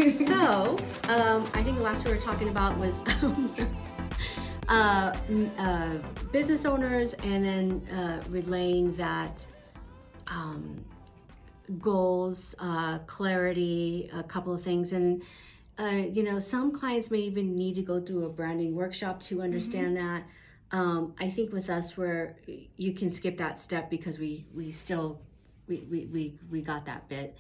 So, I think the last we were talking about was business owners, and then relaying that goals, clarity, a couple of things. And, some clients may even need to go through a branding workshop to understand that. I think with us, where you can skip that step because we got that bit.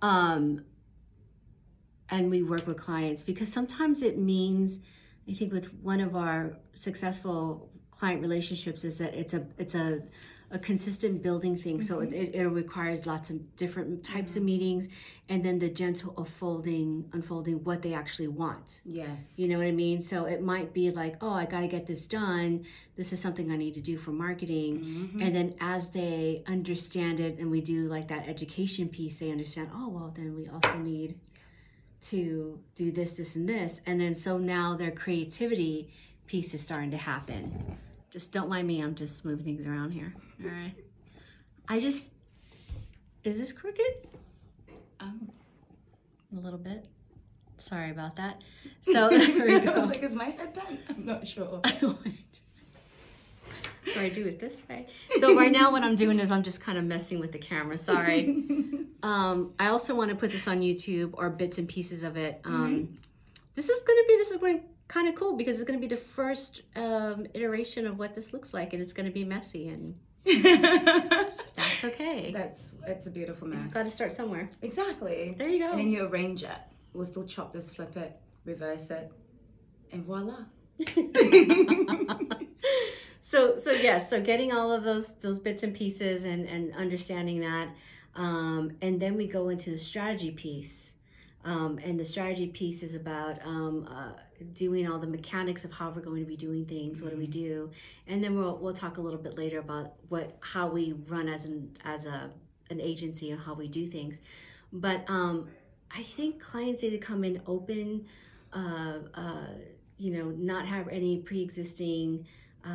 And we work with clients because sometimes it means, I think with one of our successful client relationships is that it's a consistent building thing. So it requires lots of different types of meetings, and then the gentle unfolding what they actually want. Yes. You know what I mean? So it might be like, oh, I got to get this done. This is something I need to do for marketing. And then as they understand it, and we do like that education piece, they understand, oh, well, then we also need to do this, and this. And then so now their creativity piece is starting to happen. Just don't mind me, I'm just moving things around here. All right. Is this crooked? A little bit. Sorry about that. So there we go. I was like, is my head bent? I'm not sure. So I do it this way. So right now what I'm doing is I'm just kind of messing with the camera. Sorry. I also want to put this on YouTube, or bits and pieces of it. This is going kind of cool because it's going to be the first iteration of what this looks like, and it's going to be messy, and that's okay. It's a beautiful mess. Got to start somewhere. Exactly. There you go. And then you arrange it. We'll still chop this, flip it, reverse it, and voila. So getting all of those bits and pieces, and understanding that, and then we go into the strategy piece, and the strategy piece is about doing all the mechanics of how we're going to be doing things. What do we do? And then we'll talk a little bit later about how we run as an agency and how we do things. But I think clients need to come in open, not have any pre-existing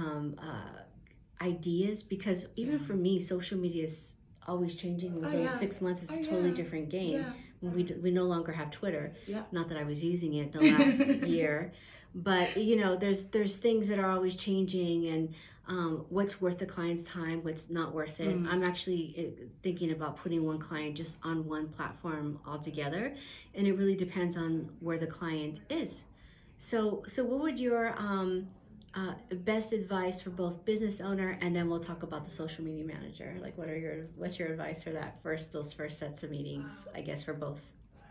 ideas, because even for me, social media is always changing. Within 6 months, it's a totally different game. We no longer have Twitter. Not that I was using it the last year, but there's things that are always changing, and what's worth the client's time, what's not worth it. I'm actually thinking about putting one client just on one platform altogether, and it really depends on where the client is. So what would your best advice for both business owner, and then we'll talk about the social media manager? Like, what's your advice for those first sets of meetings, I guess, for both?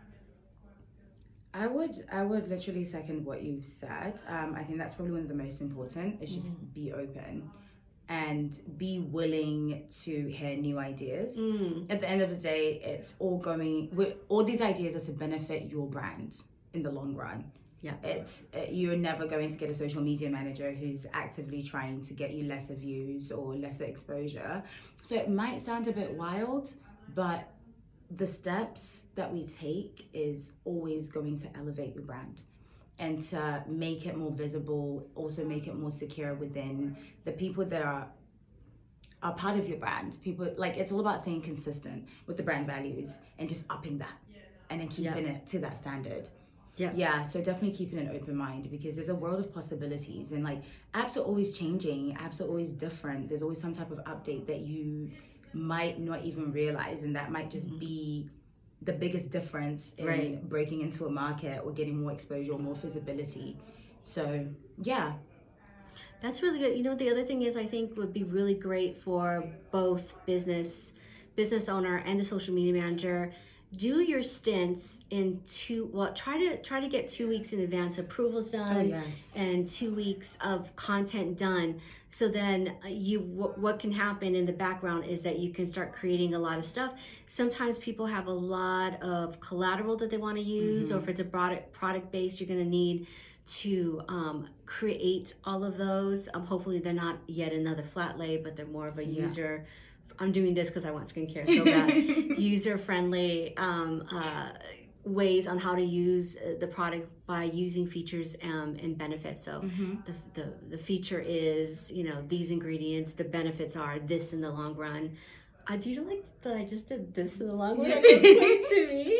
I would literally second what you've said. I think that's probably one of the most important, is just be open and be willing to hear new ideas. At the end of the day, it's all these ideas are to benefit your brand in the long run. You're never going to get a social media manager who's actively trying to get you lesser views or lesser exposure. So it might sound a bit wild, but the steps that we take is always going to elevate your brand and to make it more visible, also make it more secure within the people that are part of your brand. People, like, it's all about staying consistent with the brand values and just upping that and then keeping it to that standard. So definitely keeping an open mind, because there's a world of possibilities, and like, apps are always changing, apps are always different. There's always some type of update that you might not even realize, and that might just be the biggest difference in breaking into a market or getting more exposure or more visibility. So that's really good. The other thing is, I think would be really great for both business owner and the social media manager. Do your stints in try to get 2 weeks in advance approvals done, and 2 weeks of content done. So then what can happen in the background is that you can start creating a lot of stuff. Sometimes people have a lot of collateral that they want to use, or if it's a product based, you're going to need to create all of those. Hopefully they're not yet another flat lay, but they're more of a user. I'm doing this because I want skincare so bad. User-friendly ways on how to use the product by using features and benefits. So the feature is, these ingredients. The benefits are this in the long run. Do you like that I just did this in the long run? To me?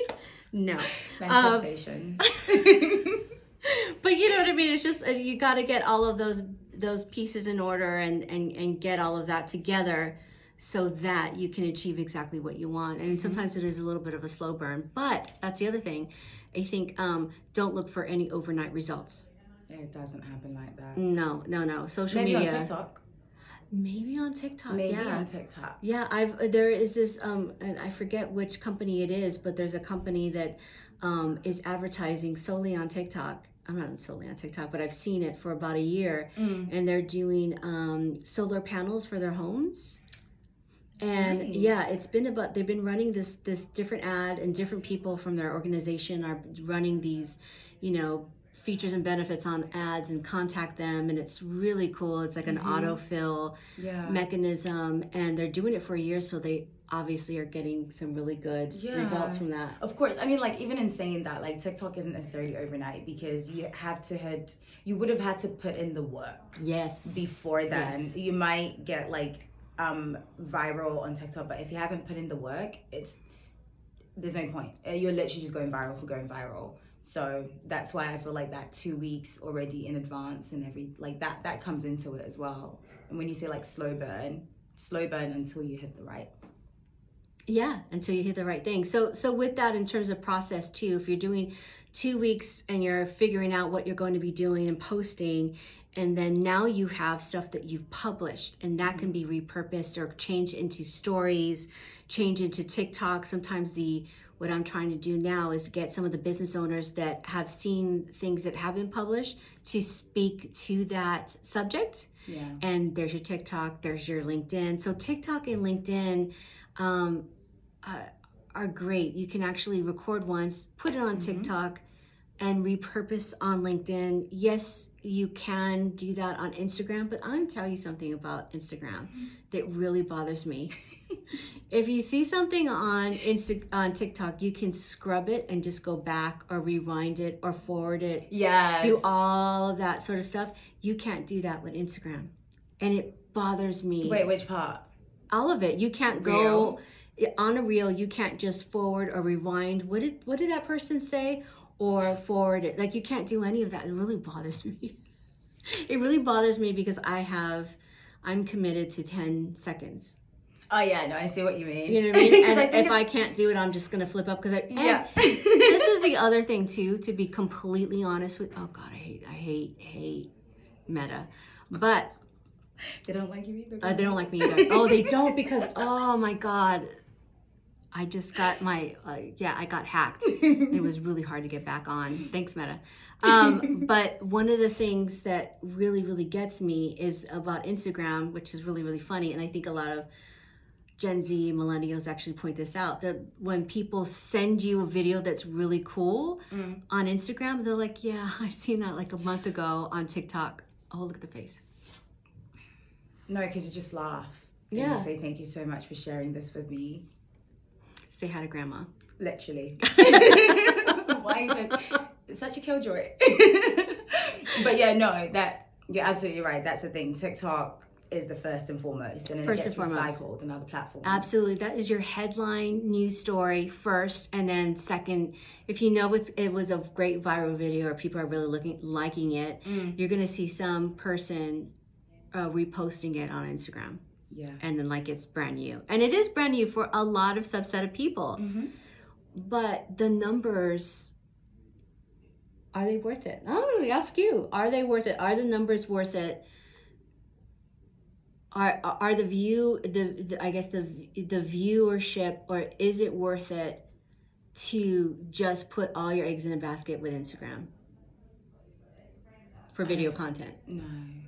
No. Manifestation. But you know what I mean? It's just, you got to get all of those pieces in order and get all of that together so that you can achieve exactly what you want. And sometimes it is a little bit of a slow burn, but that's the other thing. I think don't look for any overnight results. It doesn't happen like that. No. Social Maybe media. on TikTok. Maybe on TikTok. Maybe yeah. on TikTok. Yeah, there is this and I forget which company it is, but there's a company that is advertising solely on TikTok. I'm not solely on TikTok, but I've seen it for about a year, and they're doing solar panels for their homes. And Nice. yeah, they've been running this different ad, and different people from their organization are running these, features and benefits on ads and contact them, and it's really cool. It's like an autofill mechanism, and they're doing it for a year, so they obviously are getting some really good results from that. Of course. I mean, like, even in saying that, like, TikTok isn't necessarily overnight, because you would have had to put in the work. Yes. Before then. Yes. You might get like viral on TikTok, but if you haven't put in the work, there's no point. You're literally just going viral for going viral. So that's why I feel like that 2 weeks already in advance and that comes into it as well. And when you say like slow burn until you hit the right. Yeah, until you hit the right thing. So with that, in terms of process too, if you're doing 2 weeks and you're figuring out what you're going to be doing and posting, and then now you have stuff that you've published, and that can be repurposed or changed into stories, changed into TikTok. Sometimes what I'm trying to do now is get some of the business owners that have seen things that have been published to speak to that subject. Yeah. And there's your TikTok, there's your LinkedIn. So TikTok and LinkedIn are great. You can actually record once, put it on TikTok, and repurpose on LinkedIn. Yes, you can do that on Instagram, but I'm going to tell you something about Instagram that really bothers me. If you see something on TikTok, you can scrub it and just go back or rewind it or forward it. Yes. Do all of that sort of stuff. You can't do that with Instagram. And it bothers me. Wait, which part? All of it. You can't go on a reel. You can't just forward or rewind. What did that person say? Or forward it. Like, you can't do any of that. It really bothers me. It really bothers me because I'm committed to 10 seconds. Oh yeah, no, I see what you mean. You know what I mean? And if I can't do it, I'm just gonna flip up, because this is the other thing too, to be completely honest with. Oh God, I hate Meta, but they don't like you either. They don't like me either. Oh, they don't, because oh my God, I just got I got hacked. It was really hard to get back on. Thanks, Meta. But one of the things that really, really gets me is about Instagram, which is really, really funny, and I think a lot of Gen Z millennials actually point this out, that when people send you a video that's really cool on Instagram, they're like, yeah, I seen that like a month ago on TikTok. Oh, look at the face. No, because you just laugh. And you say, thank you so much for sharing this with me. Say hi to grandma. Literally. Why is it such a killjoy? But yeah, no, you're absolutely right. That's the thing. TikTok is the first and foremost, and then it gets recycled in other platforms. Absolutely. That is your headline news story first, and then second, if you know it was a great viral video or people are really liking it, you're going to see some person reposting it on Instagram. Yeah. And then it's brand new. And it is brand new for a lot of subset of people. But the numbers, are they worth it? I'm going to ask you, are they worth it? Are the numbers worth it? Are the viewership, or is it worth it to just put all your eggs in a basket with Instagram for video content? No.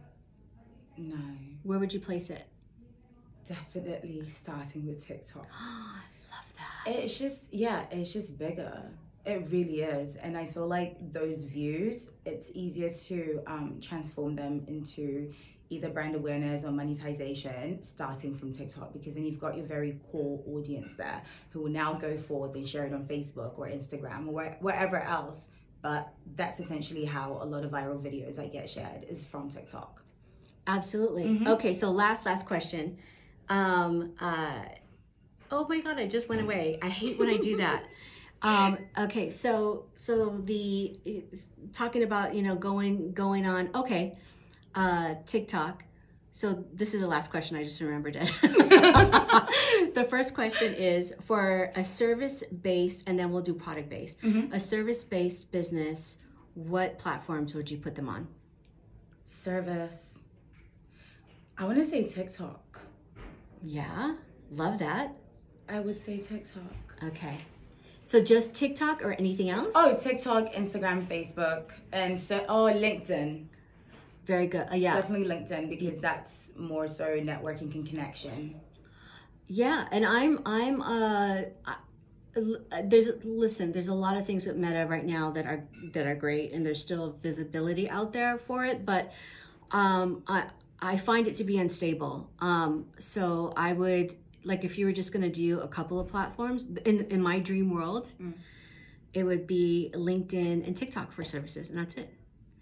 Where would you place it? Definitely starting with TikTok. I love that. It's just bigger. It really is. And I feel like those views, it's easier to transform them into either brand awareness or monetization starting from TikTok, because then you've got your very core audience there who will now go forward and share it on Facebook or Instagram or wherever else. But that's essentially how a lot of viral videos that get shared is from TikTok. Absolutely. Okay, so last question. Oh my God, I just went away. I hate when I do that. Okay, so the talking about going on. Okay, TikTok. So this is the last question. I just remembered it. The first question is for a service-based, and then we'll do product-based. A service-based business. What platforms would you put them on? Service. I want to say TikTok. Yeah, love that. I would say TikTok. Okay. So just TikTok or anything else? Oh, TikTok, Instagram, Facebook, and LinkedIn. Very good. Yeah. Definitely LinkedIn, because that's more so networking and connection. Yeah, and there's a lot of things with Meta right now that are great, and there's still visibility out there for it, but I find it to be unstable. So I would, like, if you were just going to do a couple of platforms in my dream world, it would be LinkedIn and TikTok for services, and that's it.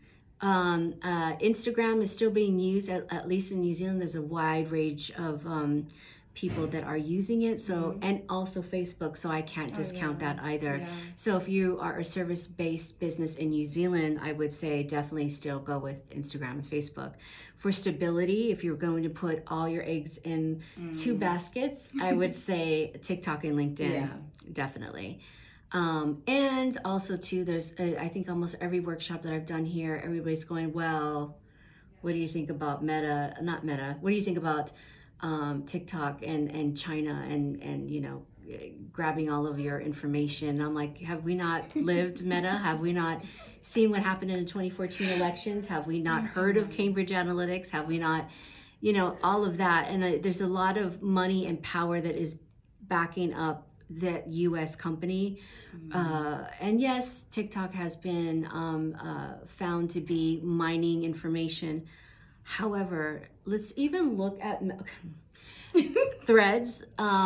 Instagram is still being used, at least in New Zealand. There's a wide range of people that are using it. So and also Facebook. So I can't discount that either. Yeah. So if you are a service-based business in New Zealand, I would say definitely still go with Instagram and Facebook. For stability, if you're going to put all your eggs in two baskets, I would say TikTok and LinkedIn, definitely. And also too, there's I think almost every workshop that I've done here, everybody's going, well, what do you think about not Meta, what do you think about TikTok and China and grabbing all of your information? I'm like, have we not lived Meta? Have we not seen what happened in the 2014 elections? Have we not heard of Cambridge Analytica? Have we not, all of that? And there's a lot of money and power that is backing up that U.S. company. And yes, TikTok has been found to be mining information. However, let's even look at Threads.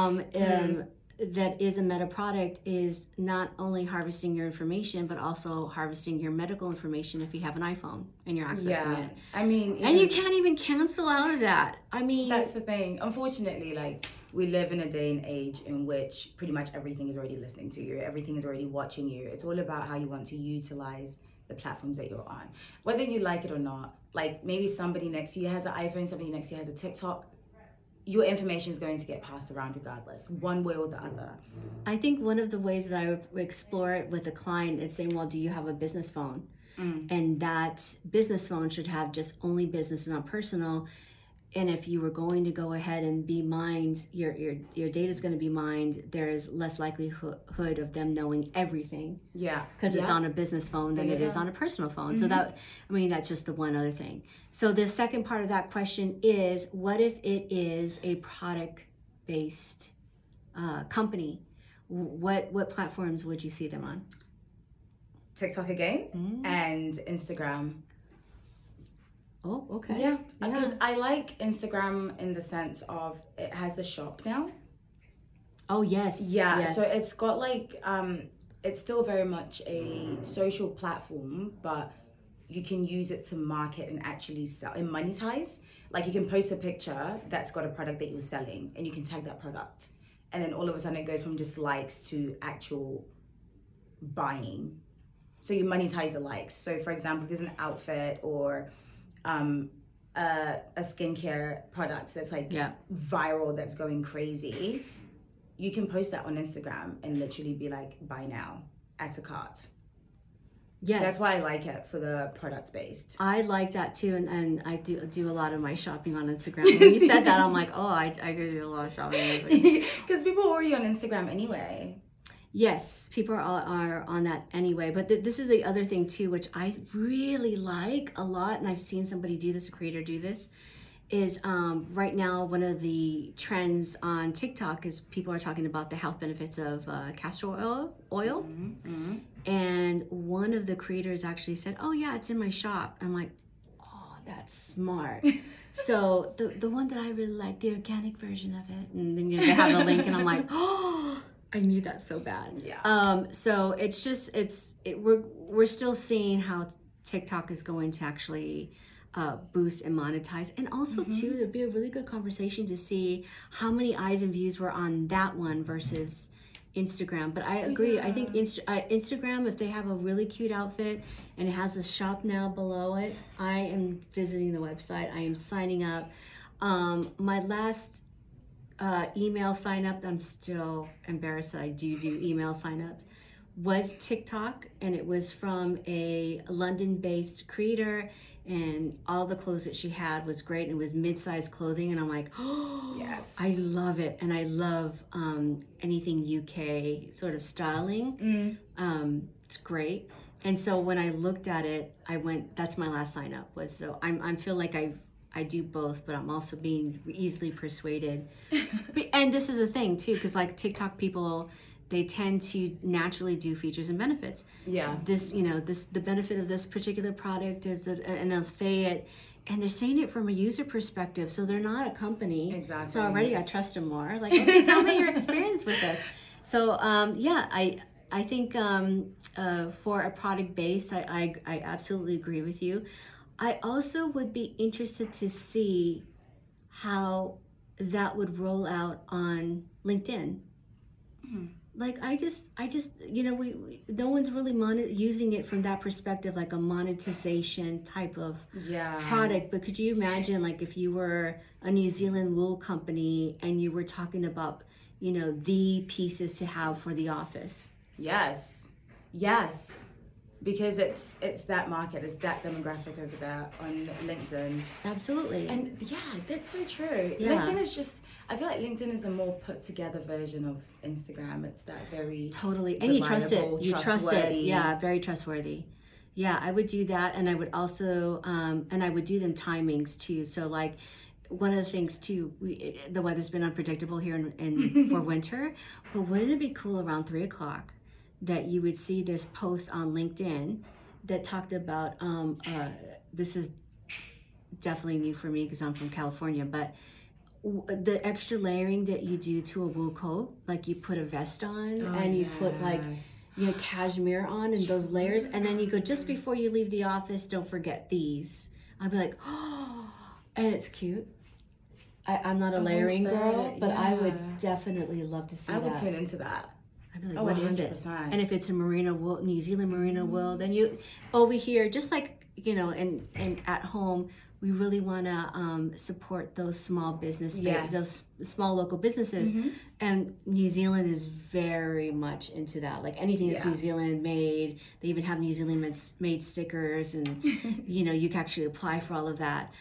That is a Meta product, is not only harvesting your information, but also harvesting your medical information if you have an iPhone and you're accessing it. I mean, and you can't even cancel out of that. I mean, that's the thing. Unfortunately, like, we live in a day and age in which pretty much everything is already listening to you. Everything is already watching you. It's all about how you want to utilize the platforms that you're on. Whether you like it or not, like maybe somebody next to you has an iPhone, somebody next to you has a TikTok, your information is going to get passed around regardless, one way or the other. I think one of the ways that I would explore it with a client is saying, well, do you have a business phone? And that business phone should have just only business and not personal. And if you were going to go ahead and be mined, your data is going to be mined, there is less likelihood of them knowing everything. Yeah. Because it's on a business phone than it is on a personal phone. So that's just the one other thing. So the second part of that question is, what if it is a product-based company? What platforms would you see them on? TikTok again and Instagram. Oh, okay. Yeah, because I like Instagram in the sense of it has the shop now. Oh, yes. Yeah, yes. So it's got like, it's still very much a social platform, but you can use it to market and actually sell and monetize. Like, you can post a picture that's got a product that you're selling and you can tag that product. And then all of a sudden it goes from just likes to actual buying. So you monetize the likes. So for example, if there's an outfit or a skincare product that's like viral, that's going crazy, you can post that on Instagram and literally be like, buy now, add to cart. Yes. That's why I like it for the product based. I like that too, and I do a lot of my shopping on Instagram. When you said that, I'm like, oh, I do a lot of shopping. Because people are already on Instagram anyway. Yes, people are on that anyway. But this is the other thing too, which I really like a lot, and I've seen somebody do this, a creator do this, is right now one of the trends on TikTok is people are talking about the health benefits of castor oil. Mm-hmm. And one of the creators actually said, oh yeah, it's in my shop. I'm like, oh, that's smart. So the one that I really like, the organic version of it, and then they have the link, and I'm like, oh, I need that so bad. Yeah. So it's just we're still seeing how TikTok is going to actually boost and monetize, and also too, it'd be a really good conversation to see how many eyes and views were on that one versus Instagram. But I agree. I think Instagram, if they have a really cute outfit and it has a shop now below it, I am visiting the website. I am signing up. My last email sign up, I'm still embarrassed that I do email sign ups, was TikTok, and it was from a London-based creator, and all the clothes that she had was great, and it was mid-sized clothing, and I'm like, oh, Yes. I love it, and I love anything UK sort of styling. It's great. And so when I looked at it, I went, that's my last sign up was, so I feel like I do both, but I'm also being easily persuaded. And this is a thing too, because like TikTok people, they tend to naturally do features and benefits. Yeah. This, the benefit of this particular product is that, and they'll say it, and they're saying it from a user perspective, so they're not a company. Exactly. So already I trust them more. Like, okay, tell me your experience with this. So I think for a product base, I absolutely agree with you. I also would be interested to see how that would roll out on LinkedIn. Like I just we no one's really using it from that perspective, like a monetization type of product. But could you imagine, like, if you were a New Zealand wool company and you were talking about, the pieces to have for the office? Yes, because it's that market, it's that demographic over there on LinkedIn. Absolutely. And yeah, that's so true. Yeah. LinkedIn is just, I feel like LinkedIn is a more put together version of Instagram. It's that very totally, and you trust it. You trust it. Yeah, very trustworthy. Yeah, I would do that, and I would also and I would do them timings too. So like, one of the things too, the weather's been unpredictable here in for winter, but wouldn't it be cool around 3:00 that you would see this post on LinkedIn that talked about this is definitely new for me because I'm from California, but the extra layering that you do to a wool coat, like you put a vest on and you put like cashmere on and those layers, and then you go, just before you leave the office, don't forget these. I'd be like, oh, and it's cute. I'm not a layering girl, but I would definitely love to see that. I would tune into that. I'd be like, what 100%. Is it? And if it's a merino wool, New Zealand merino wool, then you over here, just like, and at home, we really want to support those small business, those small local businesses. And New Zealand is very much into that. Like anything that's New Zealand made, they even have New Zealand made stickers, and you can actually apply for all of that.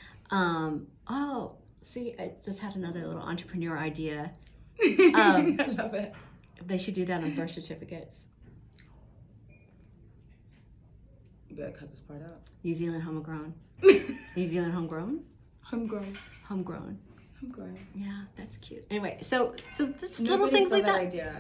See, I just had another little entrepreneur idea. I love it. They should do that on birth certificates. You better cut this part out. New Zealand homegrown. New Zealand homegrown? Homegrown. Yeah, that's cute. Anyway, so this Nobody's little things like that. Idea.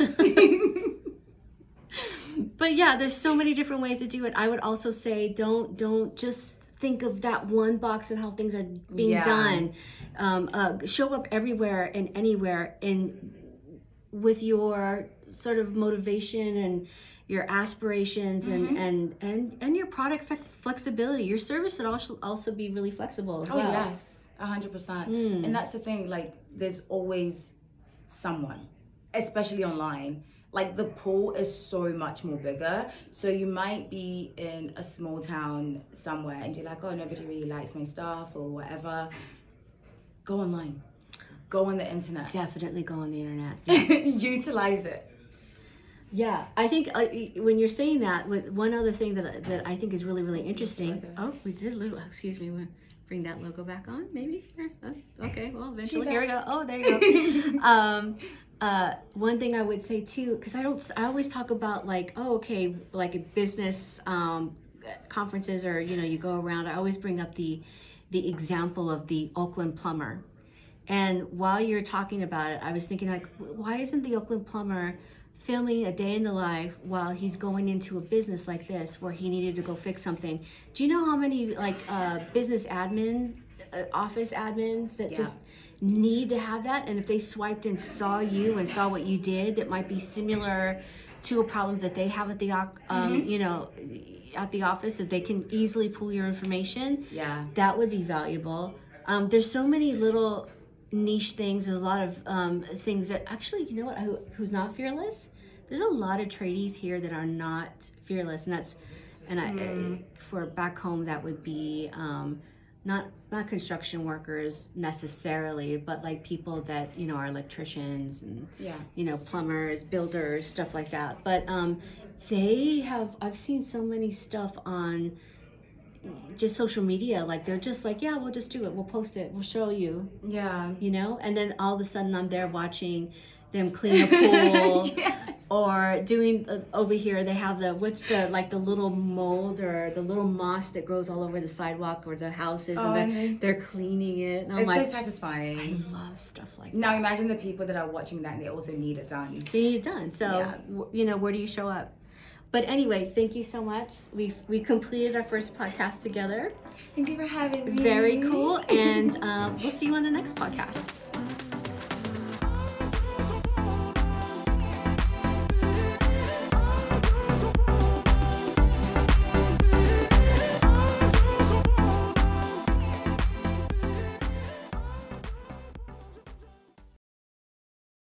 But yeah, there's so many different ways to do it. I would also say don't just think of that one box and how things are being done. Show up everywhere and anywhere with your sort of motivation and your aspirations and your product flexibility. Your service should also be really flexible as well. Oh yes, 100%. And that's the thing, like there's always someone, especially online. Like the pool is so much more bigger. So you might be in a small town somewhere and you're like, oh, nobody really likes my stuff or whatever. Go online. Go on the internet. Definitely go on the internet. Utilize it. Yeah, I think when you're saying that, with one other thing that I think is really, really interesting. Oh, we did excuse me, we'll bring that logo back on, maybe? Here. Oh, okay, well, eventually. Here we go. Oh, there you go. One thing I would say too, because I always talk about like, oh, okay, like a business conferences or, you go around, I always bring up the example of the Oakland plumber. And while you're talking about it, I was thinking like, why isn't the Oakland plumber filming a day in the life while he's going into a business like this where he needed to go fix something? Do you know how many like business admin, office admins that just need to have that? And if they swiped and saw you and saw what you did, that might be similar to a problem that they have at the at the office, that they can easily pull your information. Yeah, that would be valuable. There's so many little niche things. There's a lot of things that actually, you know what, who's not fearless? There's a lot of tradies here that are not fearless, and I for back home that would be not construction workers necessarily, but like people that are electricians and plumbers, builders, stuff like that. But I've seen so many stuff on just social media, like they're just like, yeah, we'll just do it, we'll post it, we'll show you, and then all of a sudden I'm there watching them clean a pool. Yes. Or doing over here they have the little mold or the little moss that grows all over the sidewalk or the houses, and they're cleaning it, and it's so satisfying. I love stuff like that. Now imagine the people that are watching that and they also need it done. So where do you show up? But anyway, thank you so much. We completed our first podcast together. Thank you for having me. Very cool. And we'll see you on the next podcast.